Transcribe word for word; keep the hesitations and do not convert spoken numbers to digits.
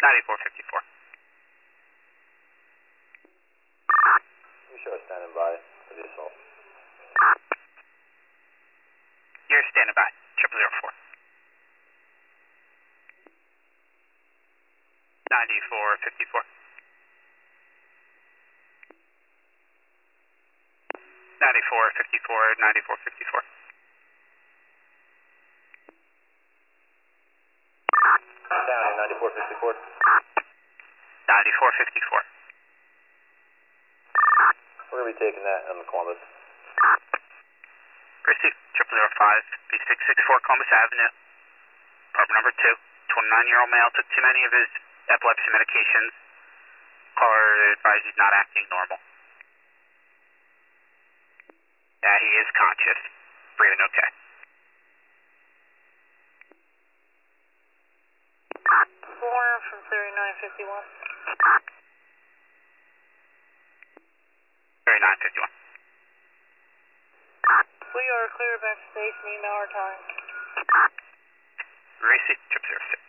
ninety-four fifty-four. You show us standing by for the assault. You're standing by. Triple zero four. ninety-four fifty-four. ninety-four fifty-four, ninety-four fifty-four. Down in ninety-four fifty-four. ninety-four fifty-four. We're going to be taking that on the Columbus. Receive triple zero five, B six six four Columbus Avenue. Apartment number two. twenty-nine-year-old male took too many of his epilepsy medications. Caller advised he's not acting normal. Yeah, he is conscious. Breathing okay. Four from thirty-nine fifty-one. thirty-nine fifty-one. We are clear back to station, email our time. Receive triple zero six.